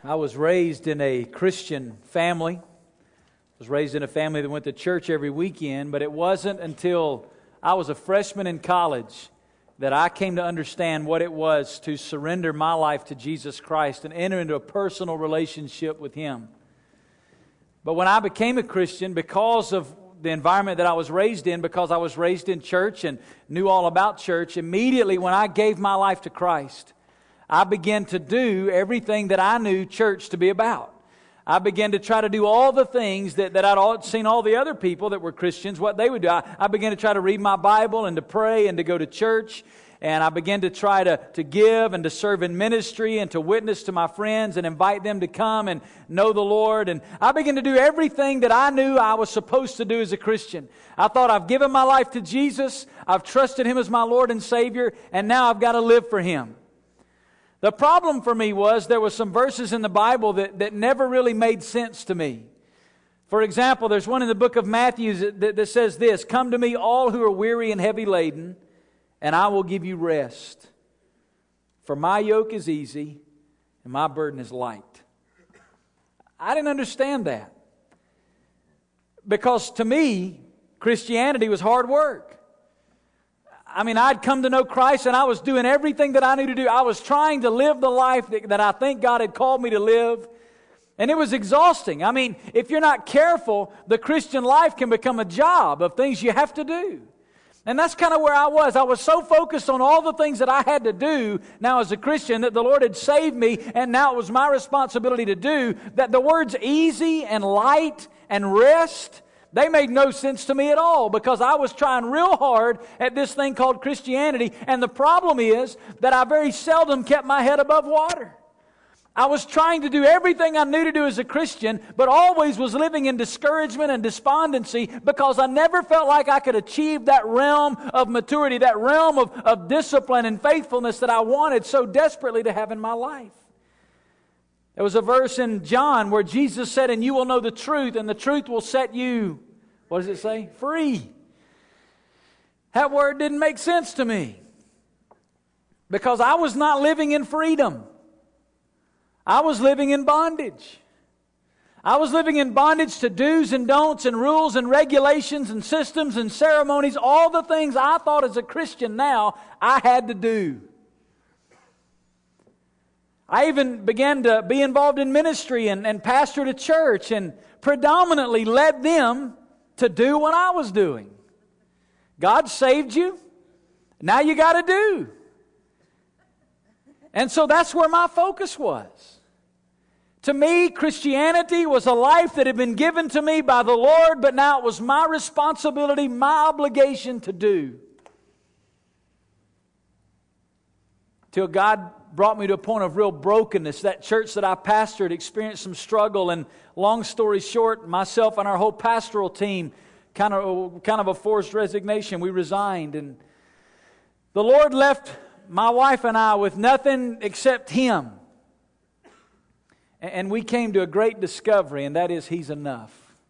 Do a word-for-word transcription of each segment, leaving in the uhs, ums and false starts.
I was raised in a Christian family. I was raised in a family that went to church every weekend, but it wasn't until I was a freshman in college that I came to understand what it was to surrender my life to Jesus Christ and enter into a personal relationship with Him. But when I became a Christian, because of the environment that I was raised in, because I was raised in church and knew all about church, immediately when I gave my life to Christ, I began to do everything that I knew church to be about. I began to try to do all the things that, that I'd all, seen all the other people that were Christians, what they would do. I, I began to try to read my Bible and to pray and to go to church. And I began to try to, to give and to serve in ministry and to witness to my friends and invite them to come and know the Lord. And I began to do everything that I knew I was supposed to do as a Christian. I thought, I've given my life to Jesus, I've trusted Him as my Lord and Savior, and now I've got to live for Him. The problem for me was there were some verses in the Bible that, that never really made sense to me. For example, there's one in the book of Matthew that, that, that says this, "Come to me all who are weary and heavy laden, and I will give you rest. For my yoke is easy and my burden is light." I didn't understand that. Because to me, Christianity was hard work. I mean, I'd come to know Christ and I was doing everything that I knew to do. I was trying to live the life that, that I think God had called me to live. And it was exhausting. I mean, if you're not careful, the Christian life can become a job of things you have to do. And that's kind of where I was. I was so focused on all the things that I had to do now as a Christian, that the Lord had saved me and now it was my responsibility to do, that the words easy and light and rest, they made no sense to me at all, because I was trying real hard at this thing called Christianity. And the problem is that I very seldom kept my head above water. I was trying to do everything I knew to do as a Christian, but always was living in discouragement and despondency because I never felt like I could achieve that realm of maturity, that realm of, of discipline and faithfulness that I wanted so desperately to have in my life. There was a verse in John where Jesus said, "And you will know the truth, and the truth will set you," what does it say? "Free." That word didn't make sense to me because I was not living in freedom. I was living in bondage. I was living in bondage to do's and don'ts and rules and regulations and systems and ceremonies, all the things I thought as a Christian now I had to do. I even began to be involved in ministry and, and pastored a church and predominantly led them to do what I was doing. God saved you. Now you got to do. And so that's where my focus was. To me, Christianity was a life that had been given to me by the Lord, but now it was my responsibility, my obligation to do. Till God brought me to a point of real brokenness. That church that I pastored experienced some struggle, and long story short, myself and our whole pastoral team, kind of, kind of a forced resignation, we resigned. And the Lord left my wife and I with nothing except Him. And we came to a great discovery, and that is He's enough.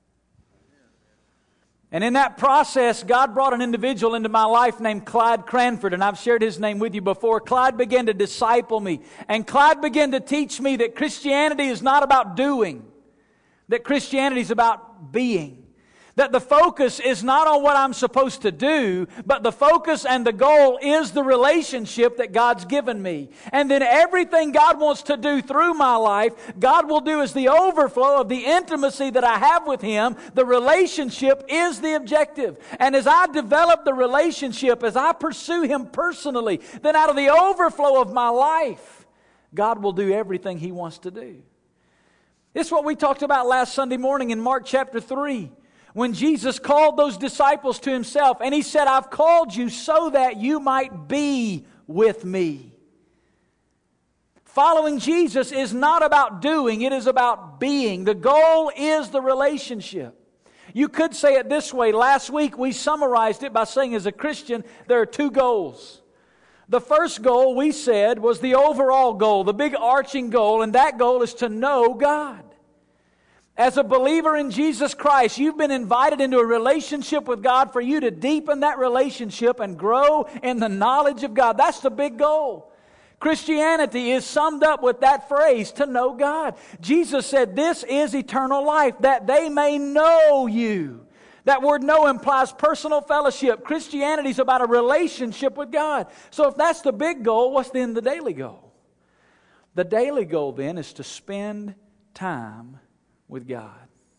And in that process, God brought an individual into my life named Clyde Cranford, and I've shared his name with you before. Clyde began to disciple me, and Clyde began to teach me that Christianity is not about doing, that Christianity is about being. That the focus is not on what I'm supposed to do, but the focus and the goal is the relationship that God's given me. And then everything God wants to do through my life, God will do as the overflow of the intimacy that I have with Him. The relationship is the objective. And as I develop the relationship, as I pursue Him personally, then out of the overflow of my life, God will do everything He wants to do. This is what we talked about last Sunday morning in Mark chapter three. When Jesus called those disciples to Himself and He said, "I've called you so that you might be with me." Following Jesus is not about doing, it is about being. The goal is the relationship. You could say it this way. Last week we summarized it by saying, as a Christian, there are two goals. The first goal, we said, was the overall goal, the big arching goal, and that goal is to know God. As a believer in Jesus Christ, you've been invited into a relationship with God for you to deepen that relationship and grow in the knowledge of God. That's the big goal. Christianity is summed up with that phrase, to know God. Jesus said, this is eternal life, that they may know you. That word know implies personal fellowship. Christianity is about a relationship with God. So if that's the big goal, what's then the daily goal? The daily goal then is to spend time with God.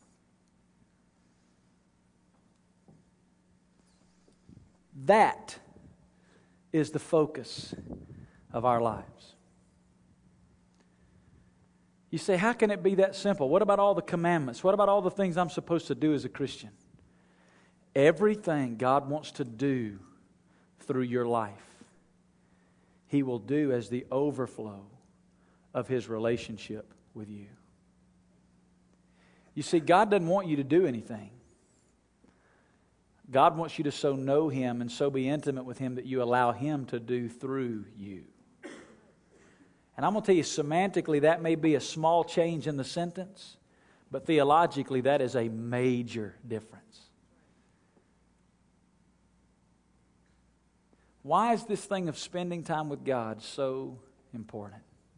That is the focus of our lives. You say, how can it be that simple? What about all the commandments? What about all the things I'm supposed to do as a Christian? Everything God wants to do through your life, He will do as the overflow of His relationship with you. You see, God doesn't want you to do anything. God wants you to so know Him and so be intimate with Him that you allow Him to do through you. And I'm going to tell you, semantically, that may be a small change in the sentence, but theologically, that is a major difference. Why is this thing of spending time with God so important?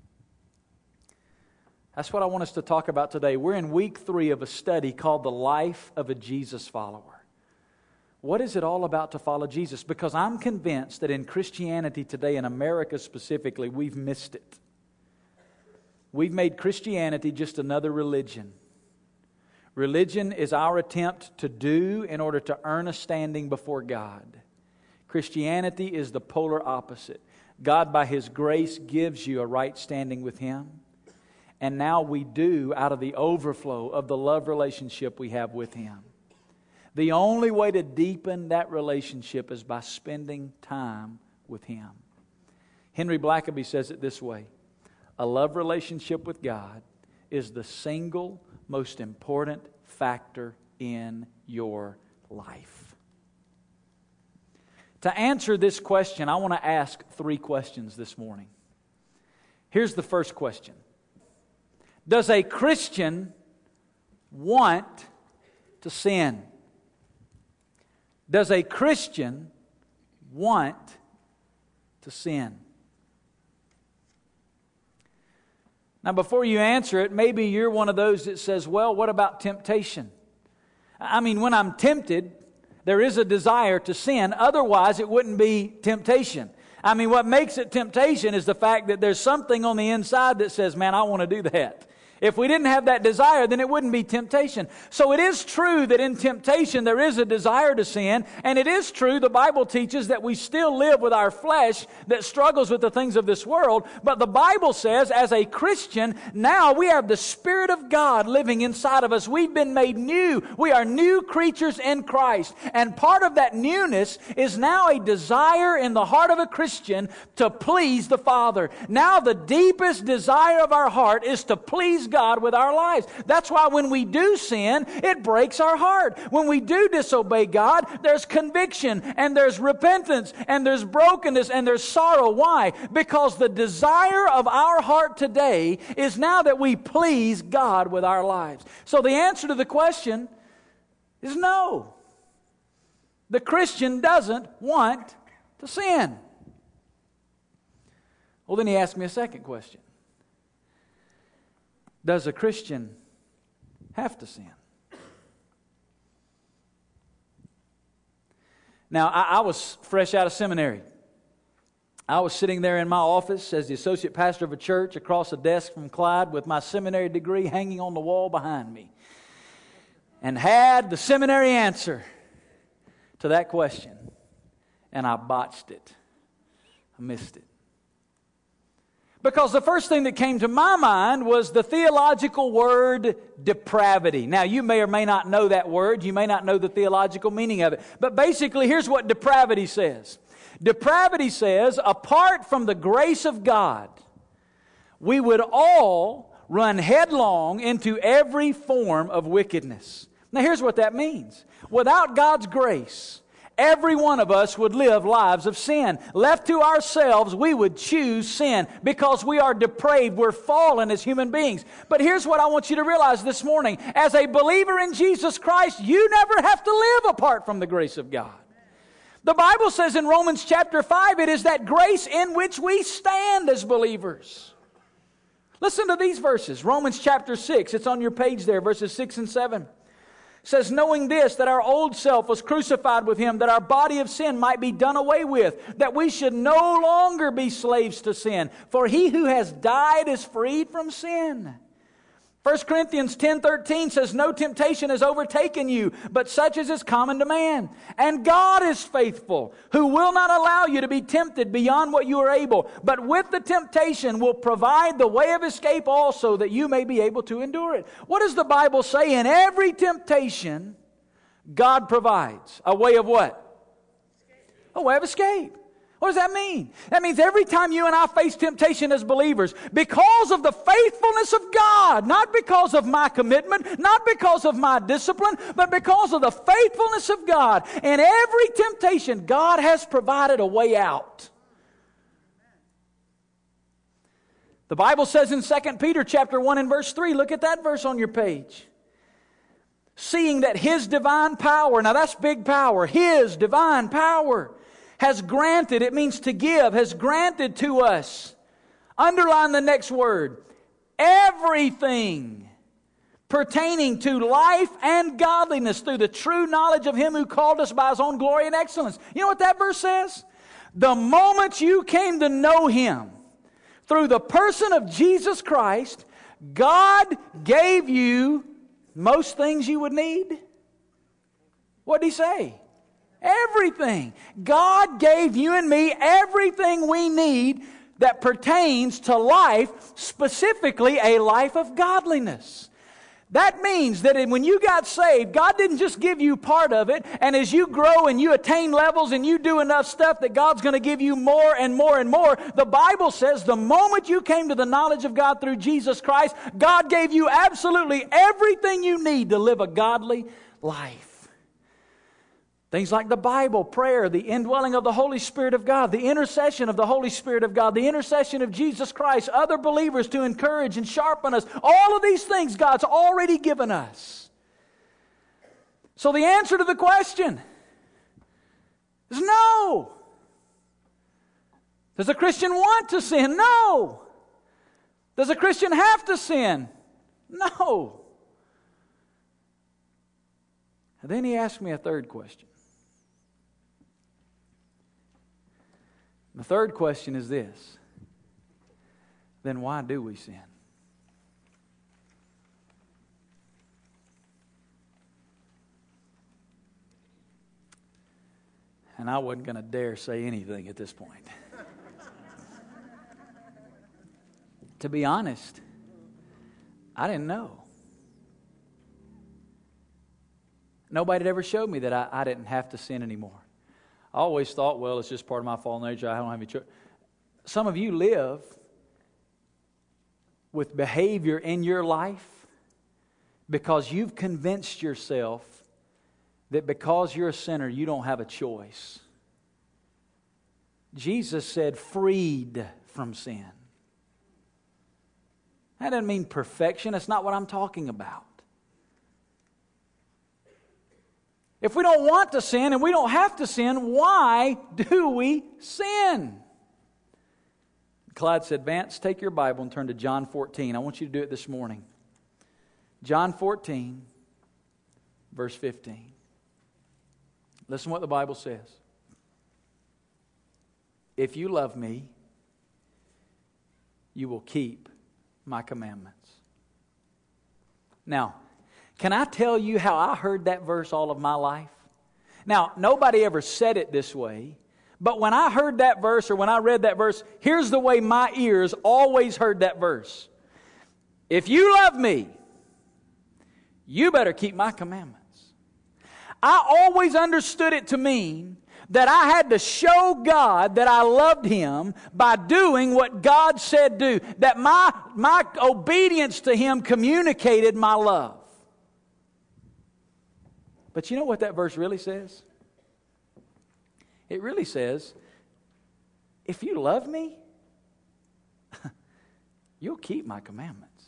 That's what I want us to talk about today. We're in week three of a study called The Life of a Jesus Follower. What is it all about to follow Jesus? Because I'm convinced that in Christianity today, in America specifically, we've missed it. We've made Christianity just another religion. Religion is our attempt to do in order to earn a standing before God. Christianity is the polar opposite. God, by His grace, gives you a right standing with Him. And now we do out of the overflow of the love relationship we have with Him. The only way to deepen that relationship is by spending time with Him. Henry Blackaby says it this way: a love relationship with God is the single most important factor in your life. To answer this question, I want to ask three questions this morning. Here's the first question. Does a Christian want to sin? Does a Christian want to sin? Now, before you answer it, maybe you're one of those that says, well, what about temptation? I mean, when I'm tempted, there is a desire to sin. Otherwise, it wouldn't be temptation. I mean, what makes it temptation is the fact that there's something on the inside that says, man, I want to do that. If we didn't have that desire, then it wouldn't be temptation. So it is true that in temptation there is a desire to sin. And it is true, the Bible teaches, that we still live with our flesh that struggles with the things of this world. But the Bible says, as a Christian, now we have the Spirit of God living inside of us. We've been made new. We are new creatures in Christ. And part of that newness is now a desire in the heart of a Christian to please the Father. Now the deepest desire of our heart is to please God with our lives. That's why when we do sin, it breaks our heart. When we do disobey God, there's conviction and there's repentance and there's brokenness and there's sorrow. Why? Because the desire of our heart today is now that we please God with our lives. So the answer to the question is no. The Christian doesn't want to sin. Well, then he asked me a second question. Does a Christian have to sin? Now, I, I was fresh out of seminary. I was sitting there in my office as the associate pastor of a church across a desk from Clyde with my seminary degree hanging on the wall behind me, and had the seminary answer to that question, and I botched it. I missed it. Because the first thing that came to my mind was the theological word depravity. Now, you may or may not know that word. You may not know the theological meaning of it. But basically, here's what depravity says. Depravity says, apart from the grace of God, we would all run headlong into every form of wickedness. Now, here's what that means. Without God's grace, every one of us would live lives of sin. Left to ourselves, we would choose sin because we are depraved. We're fallen as human beings. But here's what I want you to realize this morning. As a believer in Jesus Christ, you never have to live apart from the grace of God. The Bible says in Romans chapter five, it is that grace in which we stand as believers. Listen to these verses. Romans chapter six, it's on your page there, verses six and seven. It says, knowing this, that our old self was crucified with Him, that our body of sin might be done away with, that we should no longer be slaves to sin. For he who has died is freed from sin. First Corinthians ten thirteen says, no temptation has overtaken you, but such as is common to man. And God is faithful, who will not allow you to be tempted beyond what you are able, but with the temptation will provide the way of escape also, that you may be able to endure it. What does the Bible say? In every temptation, God provides a way of what? A way of escape. What does that mean? That means every time you and I face temptation as believers, because of the faithfulness of God, not because of my commitment, not because of my discipline, but because of the faithfulness of God, in every temptation, God has provided a way out. The Bible says in Second Peter chapter one and verse three, look at that verse on your page. Seeing that His divine power, now that's big power, His divine power has granted, it means to give, has granted to us. Underline the next word. Everything pertaining to life and godliness through the true knowledge of Him who called us by His own glory and excellence. You know what that verse says? The moment you came to know Him through the person of Jesus Christ, God gave you most things you would need. What did He say? Everything. God gave you and me everything we need that pertains to life, specifically a life of godliness. That means that when you got saved, God didn't just give you part of it, and as you grow and you attain levels and you do enough stuff that God's going to give you more and more and more. The Bible says the moment you came to the knowledge of God through Jesus Christ, God gave you absolutely everything you need to live a godly life. Things like the Bible, prayer, the indwelling of the Holy Spirit of God, the intercession of the Holy Spirit of God, the intercession of Jesus Christ, other believers to encourage and sharpen us. All of these things God's already given us. So the answer to the question is no. Does a Christian want to sin? No. Does a Christian have to sin? No. And then he asked me a third question. The third question is this. Then why do we sin? And I wasn't going to dare say anything at this point. To be honest, I didn't know. Nobody had ever showed me that I, I didn't have to sin anymore. I always thought, well, it's just part of my fallen nature. I don't have any choice. Some of you live with behavior in your life because you've convinced yourself that because you're a sinner, you don't have a choice. Jesus said, freed from sin. That doesn't mean perfection. That's not what I'm talking about. If we don't want to sin and we don't have to sin, why do we sin? Clyde said, Vance, take your Bible and turn to John fourteen. I want you to do it this morning. John fourteen, verse fifteen. Listen to what the Bible says. If you love me, you will keep my commandments. Now, can I tell you how I heard that verse all of my life? Now, nobody ever said it this way, but when I heard that verse or when I read that verse, here's the way my ears always heard that verse. If you love me, you better keep my commandments. I always understood it to mean that I had to show God that I loved Him by doing what God said do. That my, my obedience to Him communicated my love. But you know what that verse really says? It really says, if you love me, you'll keep my commandments.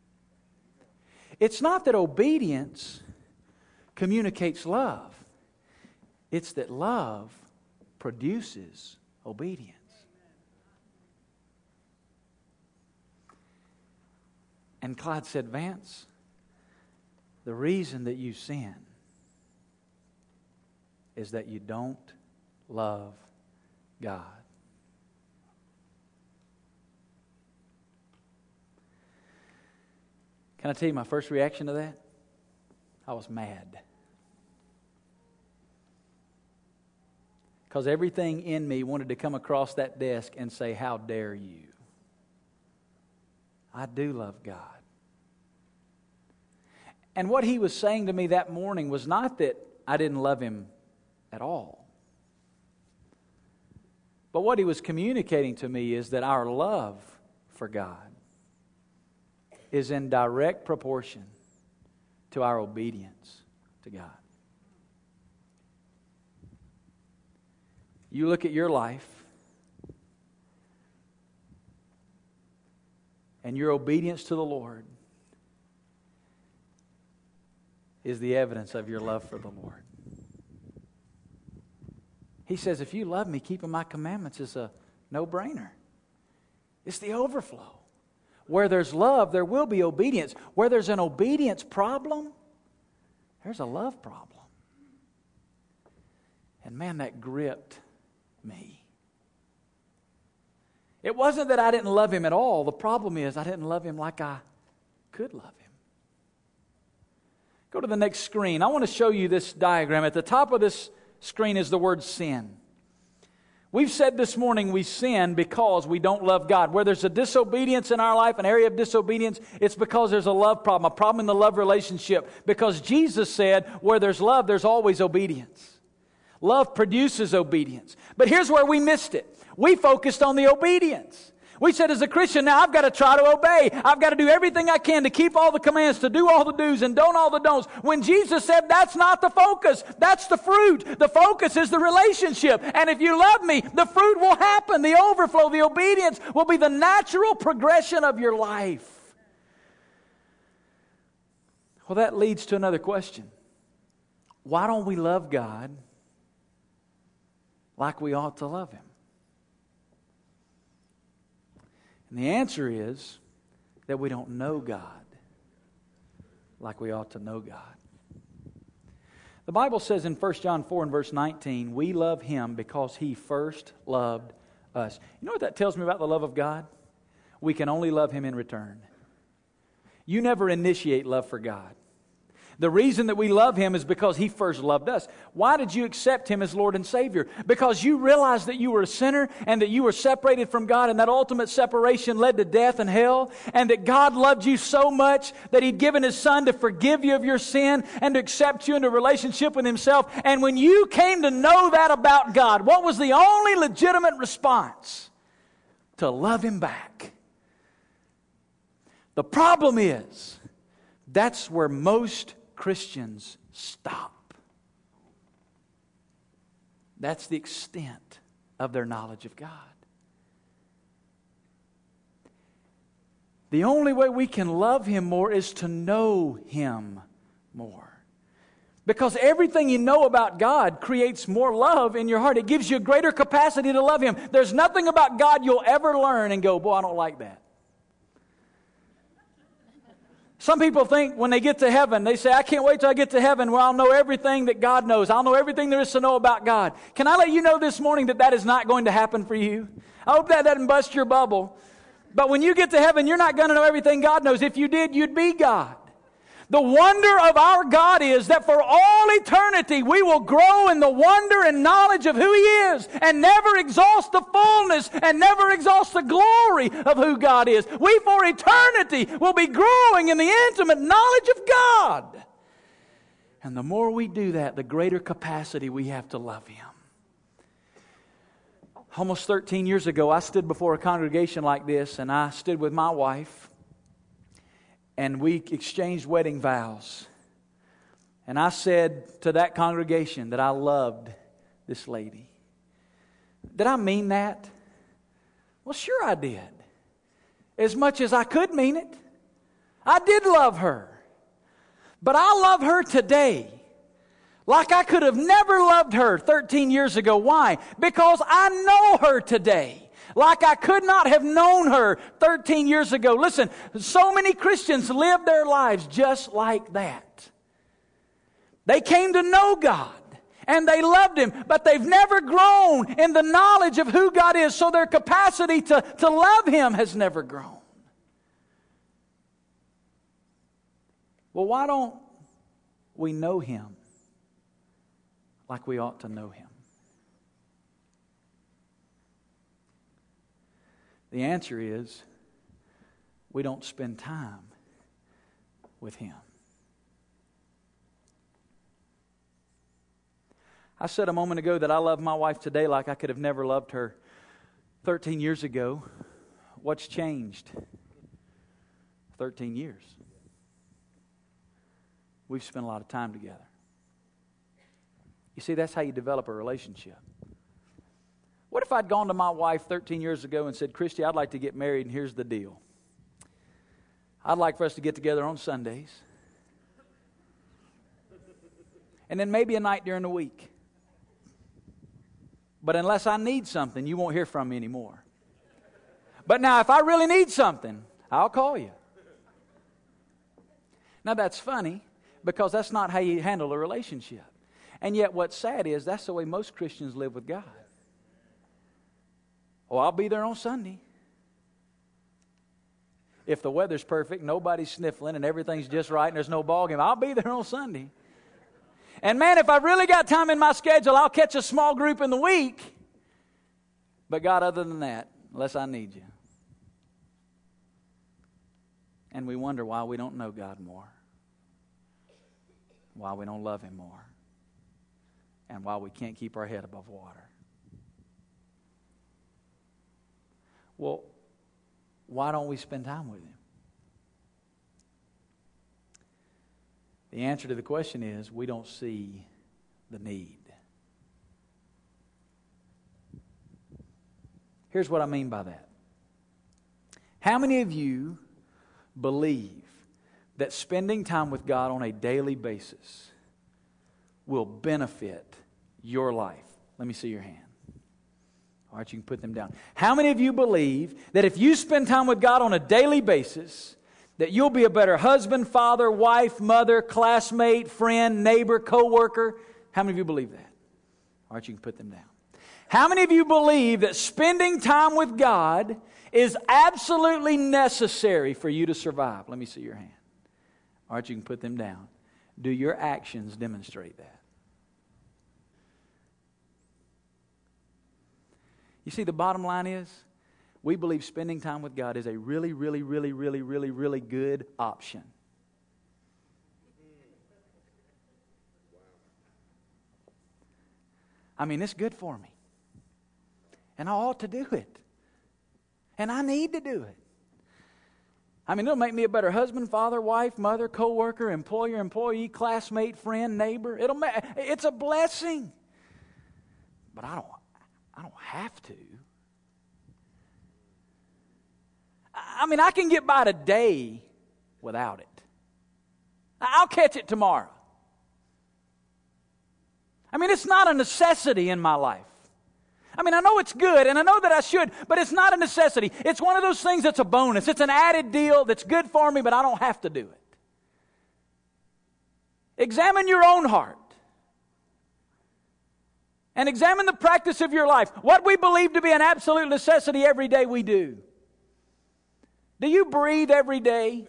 It's not that obedience communicates love. It's that love produces obedience. And Clyde said, Vance, the reason that you sin is that you don't love God. Can I tell you my first reaction to that? I was mad. Because everything in me wanted to come across that desk and say, how dare you? I do love God. And what he was saying to me that morning was not that I didn't love him at all. But what he was communicating to me is that our love for God is in direct proportion to our obedience to God. You look at your life, and your obedience to the Lord is the evidence of your love for the Lord. He says, if you love me, keeping my commandments is a no-brainer. It's the overflow. Where there's love, there will be obedience. Where there's an obedience problem, there's a love problem. And man, that gripped me. It wasn't that I didn't love him at all. The problem is I didn't love him like I could love him. Go to the next screen. I want to show you this diagram. At the top of this screen is the word sin. We've said this morning we sin because we don't love God. Where there's a disobedience in our life, an area of disobedience, it's because there's a love problem, a problem in the love relationship. Because Jesus said, where there's love, there's always obedience. Love produces obedience. But here's where we missed it. We focused on the obedience. We said as a Christian, now I've got to try to obey. I've got to do everything I can to keep all the commands, to do all the do's and don't all the don'ts. When Jesus said that's not the focus. That's the fruit. The focus is the relationship. And if you love me, the fruit will happen. The overflow, the obedience will be the natural progression of your life. Well, that leads to another question. Why don't we love God like we ought to love Him? And the answer is that we don't know God like we ought to know God. The Bible says in First John four and verse nineteen, we love Him because He first loved us. You know what that tells me about the love of God? We can only love Him in return. You never initiate love for God. The reason that we love Him is because He first loved us. Why did you accept Him as Lord and Savior? Because you realized that you were a sinner and that you were separated from God, and that ultimate separation led to death and hell, and that God loved you so much that He'd given His Son to forgive you of your sin and to accept you into a relationship with Himself. And when you came to know that about God, what was the only legitimate response? To love Him back. The problem is, that's where most Christians stop. That's the extent of their knowledge of God. The only way we can love Him more is to know Him more. Because everything you know about God creates more love in your heart. It gives you a greater capacity to love Him. There's nothing about God you'll ever learn and go, boy, I don't like that. Some people think when they get to heaven, they say, I can't wait till I get to heaven where I'll know everything that God knows. I'll know everything there is to know about God. Can I let you know this morning that that is not going to happen for you? I hope that doesn't bust your bubble. But when you get to heaven, you're not going to know everything God knows. If you did, you'd be God. The wonder of our God is that for all eternity we will grow in the wonder and knowledge of who He is and never exhaust the fullness and never exhaust the glory of who God is. We for eternity will be growing in the intimate knowledge of God. And the more we do that, the greater capacity we have to love Him. Almost thirteen years ago, I stood before a congregation like this, and I stood with my wife. And we exchanged wedding vows. And I said to that congregation that I loved this lady. Did I mean that? Well, sure I did. As much as I could mean it. I did love her. But I love her today Like I could have never loved her thirteen years ago. Why? Because I know her today. Like I could not have known her thirteen years ago. Listen, so many Christians live their lives just like that. They came to know God and they loved Him, but they've never grown in the knowledge of who God is, so their capacity to, to love Him has never grown. Well, why don't we know Him like we ought to know Him? The answer is we don't spend time with Him. I said a moment ago that I love my wife today like I could have never loved her thirteen years ago. What's changed? thirteen years. We've spent a lot of time together. You see, that's how you develop a relationship. What if I'd gone to my wife thirteen years ago and said, Christy, I'd like to get married, and here's the deal. I'd like for us to get together on Sundays. And then maybe a night during the week. But unless I need something, you won't hear from me anymore. But now, if I really need something, I'll call you. Now, that's funny, because that's not how you handle a relationship. And yet what's sad is that's the way most Christians live with God. Oh, I'll be there on Sunday. If the weather's perfect, nobody's sniffling, and everything's just right, and there's no ball game, I'll be there on Sunday. And man, if I really got time in my schedule, I'll catch a small group in the week. But God, other than that, unless I need you. And we wonder why we don't know God more. Why we don't love Him more. And why we can't keep our head above water. Well, why don't we spend time with Him? The answer to the question is we don't see the need. Here's what I mean by that. How many of you believe that spending time with God on a daily basis will benefit your life? Let me see your hand. All right, you can put them down. How many of you believe that if you spend time with God on a daily basis, that you'll be a better husband, father, wife, mother, classmate, friend, neighbor, co-worker? How many of you believe that? All right, you can put them down. How many of you believe that spending time with God is absolutely necessary for you to survive? Let me see your hand. All right, you can put them down. Do your actions demonstrate that? You see, the bottom line is, we believe spending time with God is a really, really, really, really, really, really good option. I mean, it's good for me. And I ought to do it. And I need to do it. I mean, it'll make me a better husband, father, wife, mother, co-worker, employer, employee, classmate, friend, neighbor. It'll make, it's a blessing. But I don't I don't have to. I mean, I can get by today without it. I'll catch it tomorrow. I mean, it's not a necessity in my life. I mean, I know it's good, and I know that I should, but it's not a necessity. It's one of those things that's a bonus. It's an added deal that's good for me, but I don't have to do it. Examine your own heart. And examine the practice of your life. What we believe to be an absolute necessity every day we do. Do you breathe every day?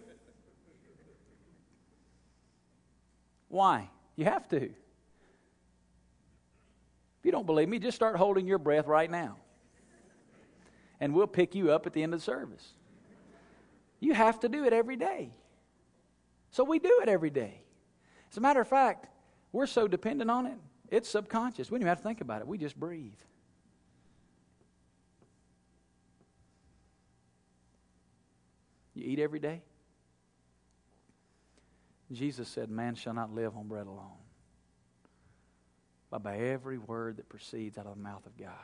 Why? You have to. If you don't believe me, just start holding your breath right now. And we'll pick you up at the end of the service. You have to do it every day. So we do it every day. As a matter of fact, we're so dependent on it, it's subconscious. We don't even have to think about it. We just breathe. You eat every day? Jesus said, man shall not live on bread alone, but by every word that proceeds out of the mouth of God.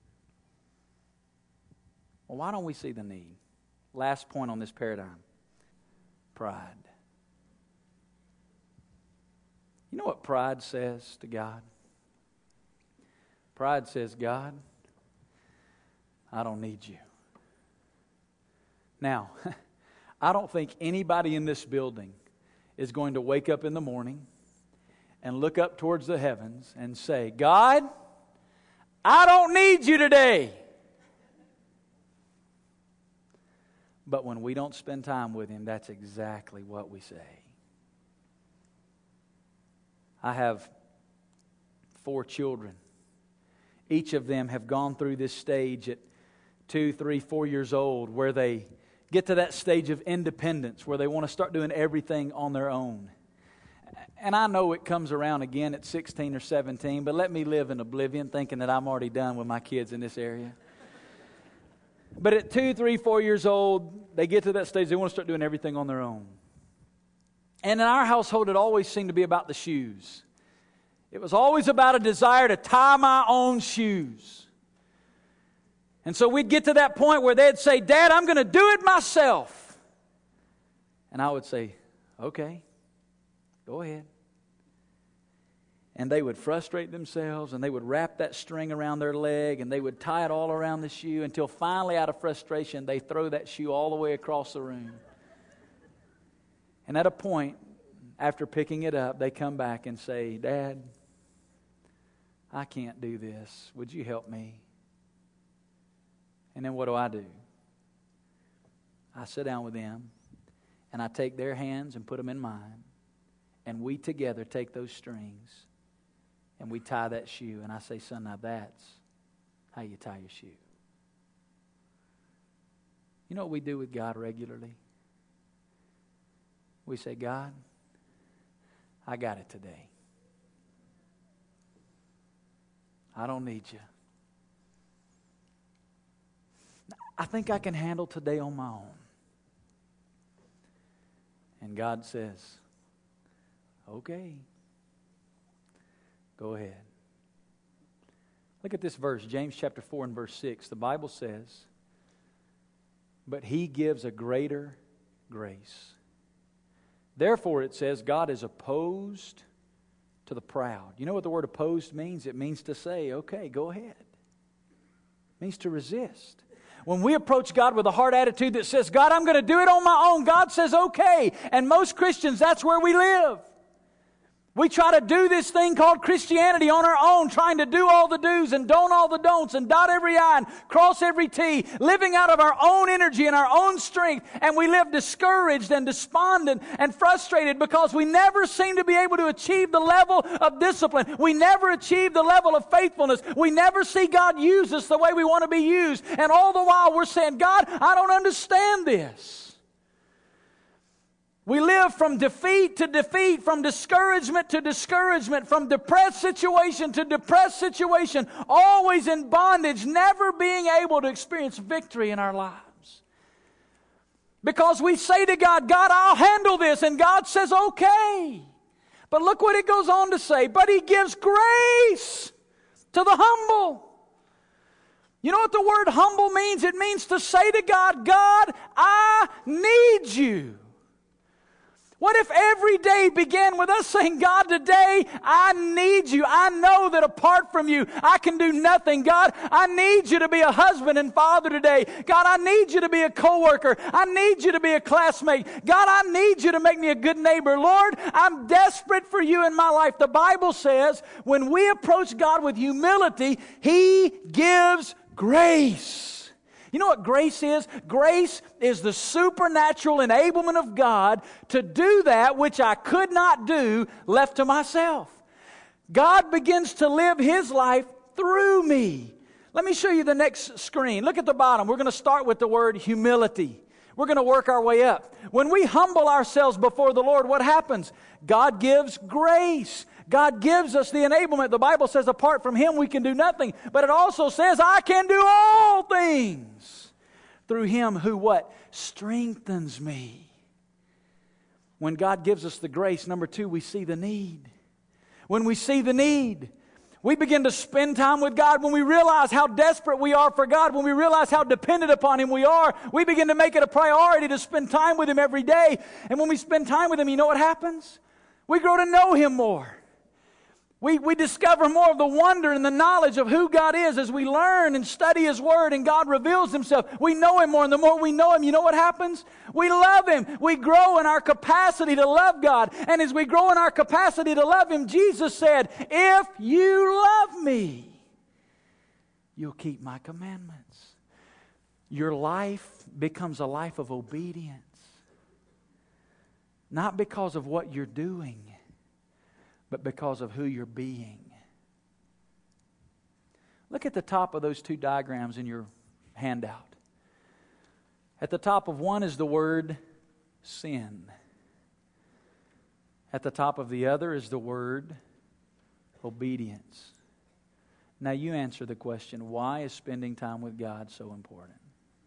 Well, why don't we see the need? Last point on this paradigm. Pride. You know what pride says to God? Pride says, God, I don't need you. Now, I don't think anybody in this building is going to wake up in the morning and look up towards the heavens and say, God, I don't need you today. But when we don't spend time with Him, that's exactly what we say. I have four children. Each of them have gone through this stage at two, three, four years old where they get to that stage of independence where they want to start doing everything on their own. And I know it comes around again at sixteen or seventeen, but let me live in oblivion thinking that I'm already done with my kids in this area. But at two, three, four years old, they get to that stage, they want to start doing everything on their own. And in our household, it always seemed to be about the shoes. It was always about a desire to tie my own shoes. And so we'd get to that point where they'd say, Dad, I'm going to do it myself. And I would say, okay, go ahead. And they would frustrate themselves, and they would wrap that string around their leg, and they would tie it all around the shoe until finally, out of frustration, they throw that shoe all the way across the room. And at a point, after picking it up, they come back and say, Dad, I can't do this. Would you help me? And then what do I do? I sit down with them, and I take their hands and put them in mine, and we together take those strings, and we tie that shoe, and I say, son, now that's how you tie your shoe. You know what we do with God regularly? We say, God, I got it today. I don't need you. I think I can handle today on my own. And God says, okay, go ahead. Look at this verse, James chapter four and verse six. The Bible says, but He gives a greater grace. Therefore, it says, God is opposed to the proud. You know what the word opposed means? It means to say, okay, go ahead. It means to resist. When we approach God with a heart attitude that says, God, I'm going to do it on my own, God says, okay. And most Christians, that's where we live. We try to do this thing called Christianity on our own, trying to do all the do's and don't all the don'ts and dot every I and cross every T, living out of our own energy and our own strength. And we live discouraged and despondent and frustrated because we never seem to be able to achieve the level of discipline. We never achieve the level of faithfulness. We never see God use us the way we want to be used. And all the while we're saying, God, I don't understand this. We live from defeat to defeat, from discouragement to discouragement, from depressed situation to depressed situation, always in bondage, never being able to experience victory in our lives. Because we say to God, God, I'll handle this, and God says, okay. But look what it goes on to say, but He gives grace to the humble. You know what the word humble means? It means to say to God, God, I need you. What if every day began with us saying, God, today I need you. I know that apart from you, I can do nothing. God, I need you to be a husband and father today. God, I need you to be a coworker. I need you to be a classmate. God, I need you to make me a good neighbor. Lord, I'm desperate for you in my life. The Bible says when we approach God with humility, He gives grace. You know what grace is? Grace is the supernatural enablement of God to do that which I could not do left to myself. God begins to live His life through me. Let me show you the next screen. Look at the bottom. We're going to start with the word humility. We're going to work our way up. When we humble ourselves before the Lord, what happens? God gives grace. God gives us the enablement. The Bible says apart from Him we can do nothing. But it also says I can do all things through Him who what? Strengthens me. When God gives us the grace, number two, we see the need. When we see the need, we begin to spend time with God. When we realize how desperate we are for God, when we realize how dependent upon Him we are, we begin to make it a priority to spend time with Him every day. And when we spend time with Him, you know what happens? We grow to know Him more. We, we discover more of the wonder and the knowledge of who God is as we learn and study His Word and God reveals Himself. We know Him more, and the more we know Him, you know what happens? We love Him. We grow in our capacity to love God. And as we grow in our capacity to love Him, Jesus said, if you love me, you'll keep my commandments. Your life becomes a life of obedience. Not because of what you're doing, but because of who you're being. Look at the top of those two diagrams in your handout. At the top of one is the word sin. At the top of the other is the word obedience. Now you answer the question, why is spending time with God so important?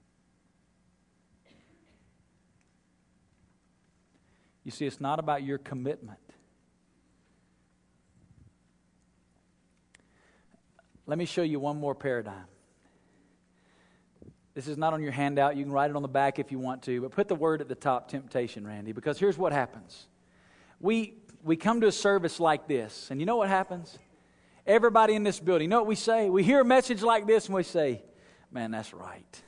You see, it's not about your commitment. Let me show you one more paradigm. This is not on your handout. You can write it on the back if you want to. But put the word at the top, temptation, Randy. Because here's what happens. We, we come to a service like this. And you know what happens? Everybody in this building, you know what we say? We hear a message like this and we say, man, that's right.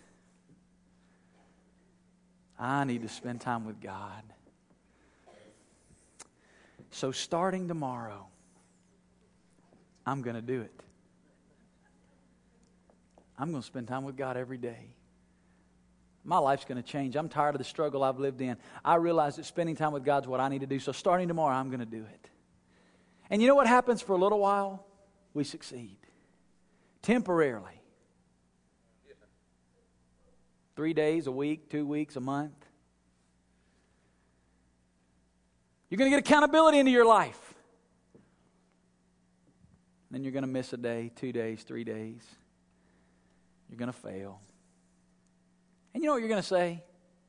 I need to spend time with God. So starting tomorrow, I'm going to do it. I'm going to spend time with God every day. My life's going to change. I'm tired of the struggle I've lived in. I realize that spending time with God's what I need to do. So starting tomorrow, I'm going to do it. And you know what happens for a little while? We succeed. Temporarily. Three days, a week, two weeks, a month. You're going to get accountability into your life. Then you're going to miss a day, two days, three days. You're going to fail. And you know what you're going to say?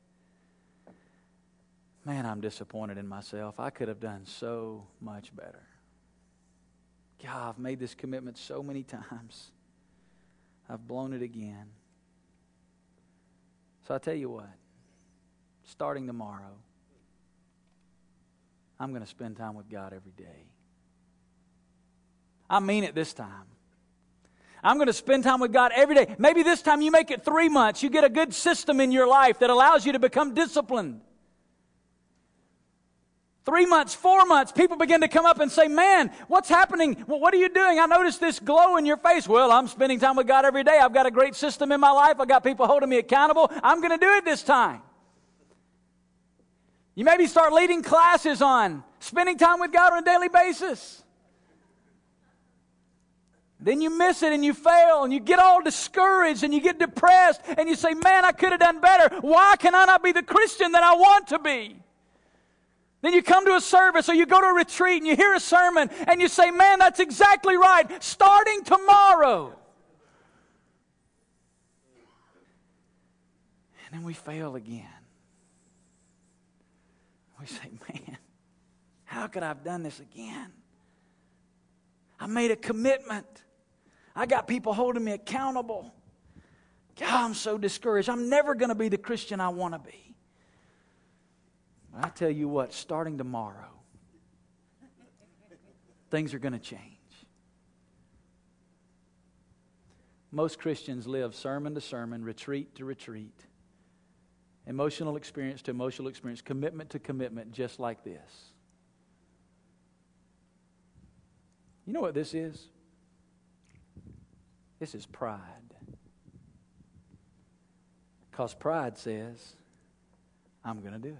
Man, I'm disappointed in myself. I could have done so much better. God, I've made this commitment so many times. I've blown it again. So I tell you what, starting tomorrow, I'm going to spend time with God every day. I mean it this time. I'm going to spend time with God every day. Maybe this time you make it three months. You get a good system in your life that allows you to become disciplined. Three months, four months, people begin to come up and say, man, what's happening? Well, what are you doing? I noticed this glow in your face. Well, I'm spending time with God every day. I've got a great system in my life. I've got people holding me accountable. I'm going to do it this time. You maybe start leading classes on spending time with God on a daily basis. Then you miss it and you fail and you get all discouraged and you get depressed and you say, man, I could have done better. Why can I not be the Christian that I want to be? Then you come to a service or you go to a retreat and you hear a sermon and you say, man, that's exactly right. Starting tomorrow. And then we fail again. We say, man, how could I have done this again? I made a commitment. I got people holding me accountable. God, I'm so discouraged. I'm never going to be the Christian I want to be. But I tell you what, starting tomorrow, things are going to change. Most Christians live sermon to sermon, retreat to retreat, emotional experience to emotional experience, commitment to commitment, just like this. You know what this is? This is pride. Because pride says, I'm going to do it.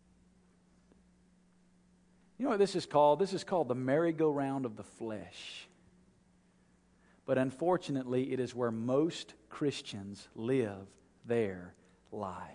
You know what this is called? This is called the merry-go-round of the flesh. But unfortunately, it is where most Christians live their lives.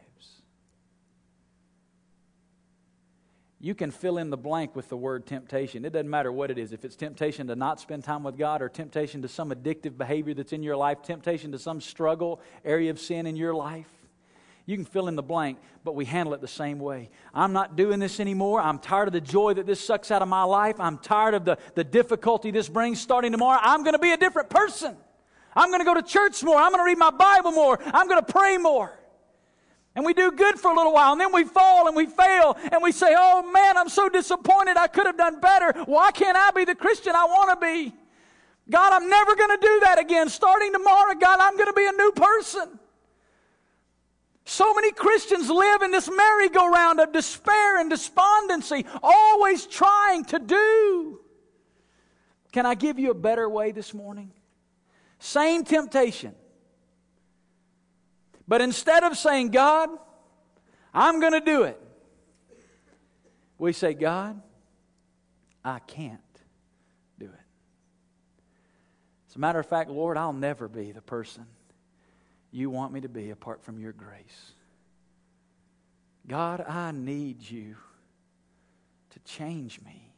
You can fill in the blank with the word temptation. It doesn't matter what it is. If it's temptation to not spend time with God or temptation to some addictive behavior that's in your life, temptation to some struggle, area of sin in your life, you can fill in the blank, but we handle it the same way. I'm not doing this anymore. I'm tired of the joy that this sucks out of my life. I'm tired of the, the difficulty this brings. Starting tomorrow, I'm going to be a different person. I'm going to go to church more. I'm going to read my Bible more. I'm going to pray more. And we do good for a little while, and then we fall and we fail, and we say, oh man, I'm so disappointed, I could have done better. Why can't I be the Christian I want to be? God, I'm never going to do that again. Starting tomorrow, God, I'm going to be a new person. So many Christians live in this merry-go-round of despair and despondency, always trying to do. Can I give you a better way this morning? Same temptation. But instead of saying, God, I'm going to do it, we say, God, I can't do it. As a matter of fact, Lord, I'll never be the person you want me to be apart from your grace. God, I need you to change me.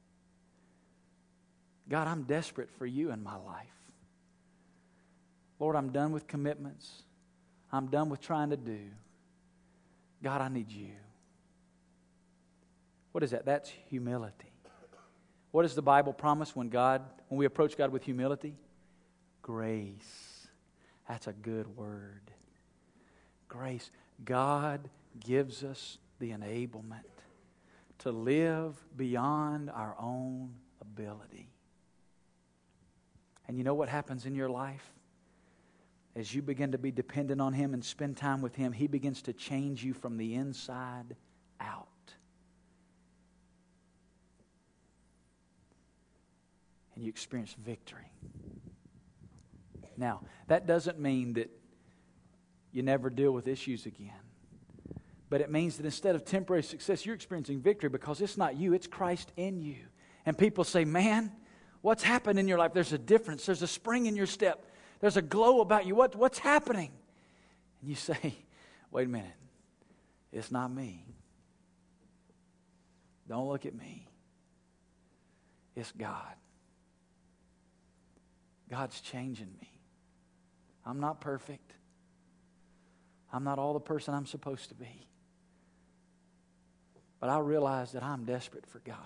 God, I'm desperate for you in my life. Lord, I'm done with commitments. I'm done with trying to do. God, I need you. What is that? That's humility. What does the Bible promise when God, when we approach God with humility? Grace. That's a good word. Grace. God gives us the enablement to live beyond our own ability. And you know what happens in your life? As you begin to be dependent on Him and spend time with Him, He begins to change you from the inside out. And you experience victory. Now, that doesn't mean that you never deal with issues again. But it means that instead of temporary success, you're experiencing victory because it's not you, it's Christ in you. And people say, man, what's happened in your life? There's a difference. There's a spring in your step. There's a glow about you. What, what's happening? And you say, wait a minute. It's not me. Don't look at me. It's God. God's changing me. I'm not perfect. I'm not all the person I'm supposed to be. But I realize that I'm desperate for God.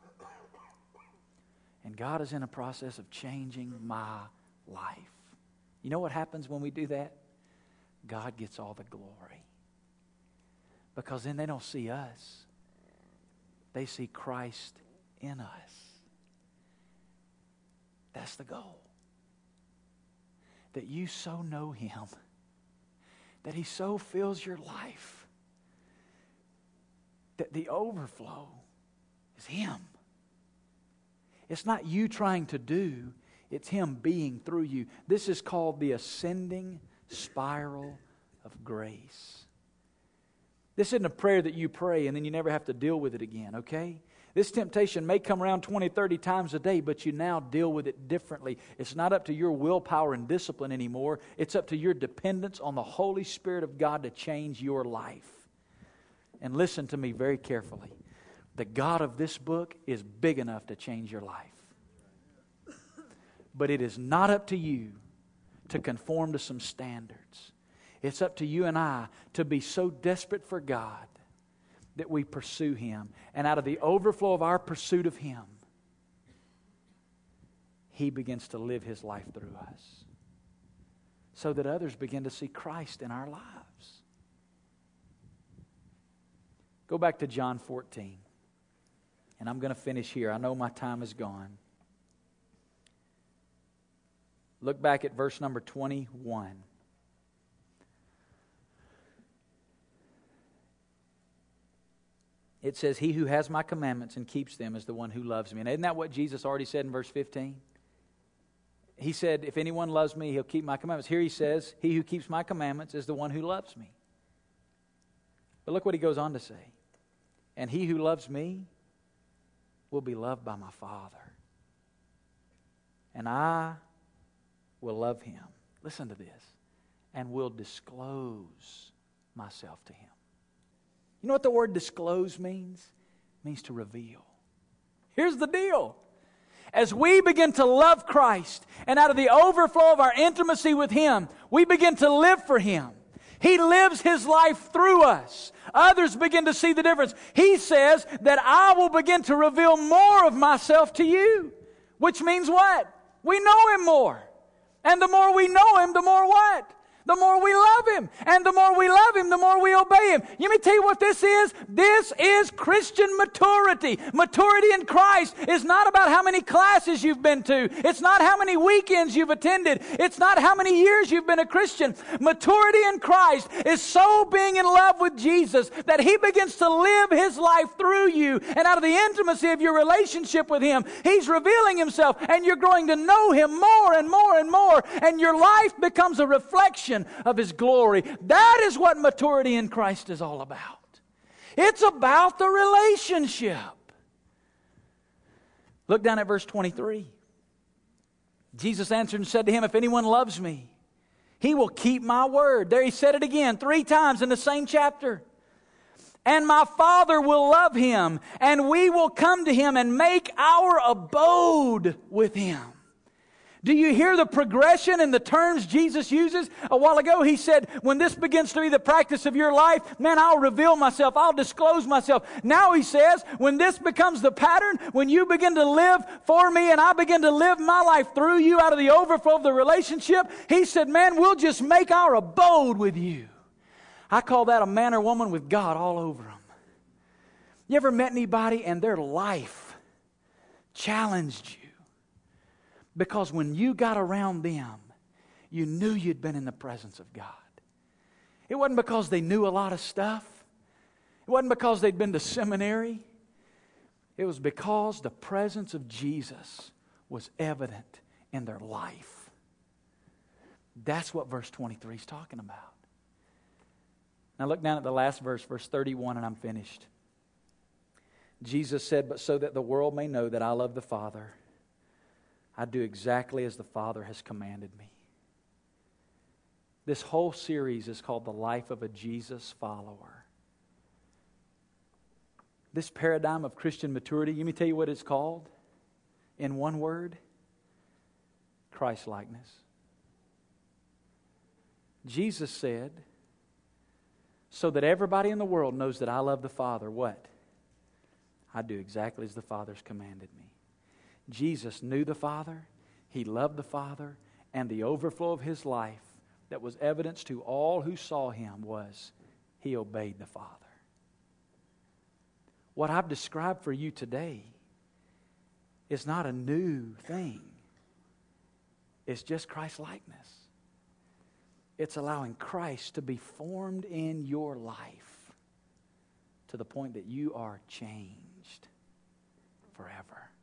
And God is in a process of changing my life. You know what happens when we do that? God gets all the glory. Because then they don't see us. They see Christ in us. That's the goal. That you so know Him. That He so fills your life. That the overflow is Him. It's not you trying to do. It's Him being through you. This is called the ascending spiral of grace. This isn't a prayer that you pray and then you never have to deal with it again, okay? This temptation may come around twenty, thirty times a day, but you now deal with it differently. It's not up to your willpower and discipline anymore. It's up to your dependence on the Holy Spirit of God to change your life. And listen to me very carefully. The God of this book is big enough to change your life. But it is not up to you to conform to some standards. It's up to you and I to be so desperate for God that we pursue Him. And out of the overflow of our pursuit of Him, He begins to live His life through us. So that others begin to see Christ in our lives. Go back to John fourteen. And I'm going to finish here. I know my time is gone. Look back at verse number twenty-one. It says, he who has my commandments and keeps them is the one who loves me. And isn't that what Jesus already said in verse fifteen? He said, if anyone loves me, he'll keep my commandments. Here he says, he who keeps my commandments is the one who loves me. But look what he goes on to say. And he who loves me will be loved by my Father. And I will love him. Listen to this. And will disclose myself to him. You know what the word disclose means? It means to reveal. Here's the deal. As we begin to love Christ, and out of the overflow of our intimacy with Him, we begin to live for Him. He lives His life through us. Others begin to see the difference. He says that I will begin to reveal more of myself to you. Which means what? We know Him more. And the more we know Him, the more what? the more we love Him. And the more we love Him, the more we obey Him. Let me tell you what this is. This is Christian maturity. Maturity in Christ is not about how many classes you've been to. It's not how many weekends you've attended. It's not how many years you've been a Christian. Maturity in Christ is so being in love with Jesus that He begins to live His life through you. And out of the intimacy of your relationship with Him, He's revealing Himself, and you're growing to know Him more and more and more. And your life becomes a reflection of His glory. That is what maturity in Christ is all about. It's about the relationship. Look down at verse twenty-three. Jesus answered and said to him, if anyone loves me, he will keep my word. There He said it again, three times in the same chapter. And my Father will love him, and we will come to him and make our abode with him. Do you hear the progression in the terms Jesus uses? A while ago He said, when this begins to be the practice of your life, man, I'll reveal myself. I'll disclose myself. Now He says, when this becomes the pattern, when you begin to live for me and I begin to live my life through you out of the overflow of the relationship, He said, man, we'll just make our abode with you. I call that a man or woman with God all over them. You ever met anybody and their life challenged you? Because when you got around them, you knew you'd been in the presence of God. It wasn't because they knew a lot of stuff. It wasn't because they'd been to seminary. It was because the presence of Jesus was evident in their life. That's what verse twenty-three is talking about. Now look down at the last verse, verse thirty-one, and I'm finished. Jesus said, but so that the world may know that I love the Father, I do exactly as the Father has commanded me. This whole series is called The Life of a Jesus Follower. This paradigm of Christian maturity, let me tell you what it's called in one word: Christ-likeness. Jesus said, so that everybody in the world knows that I love the Father, what? I do exactly as the Father's commanded me. Jesus knew the Father, He loved the Father, and the overflow of His life that was evidence to all who saw Him was He obeyed the Father. What I've described for you today is not a new thing. It's just Christ-likeness. It's allowing Christ to be formed in your life to the point that you are changed forever.